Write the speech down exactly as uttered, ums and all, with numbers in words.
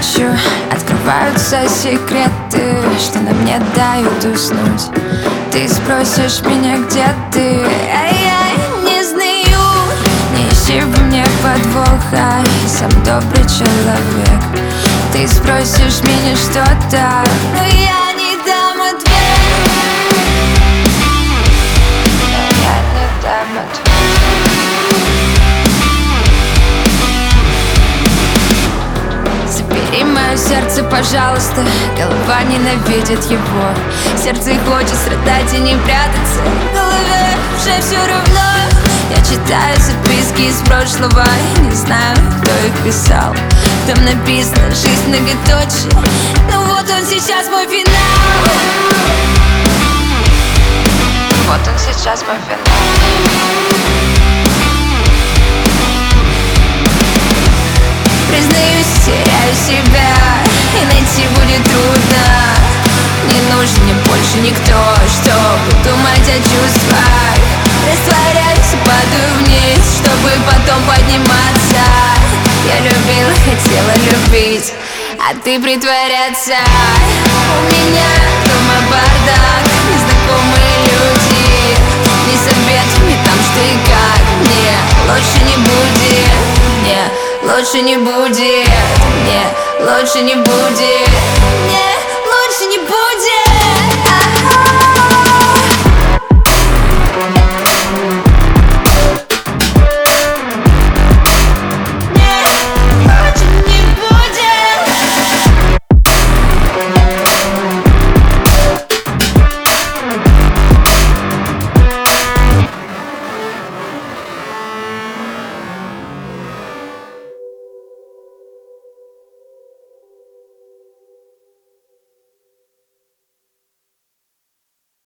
ночью открываются секреты, что нам не дают уснуть. Ты спросишь меня, где ты, а я не знаю. Не ищи в мне подвоха, я сам добрый человек. Ты спросишь меня что-то, но я не дам ответ. Я не дам ответ. Забери мое сердце, пожалуйста, голова ненавидит его. Сердце хочет страдать и не прятаться, в голове уже все равно. Я читаю записки из прошлого, не знаю, кто их писал. Там написано «Жизнь многоточие», но вот он сейчас мой финал. Вот он сейчас мой финал. Признаюсь, теряю себя, и найти будет трудно. Не нужен мне больше никто, чтобы думать о чувствах. Растворяюсь и падаю вниз, чтобы потом подниматься. Я любила, хотела любить, а ты притворяться. У меня дома бардак, незнакомые люди. Ни совет, ни там что и как. Мне лучше не будет, мне лучше не будет, мне лучше не будет, мне лучше не будет.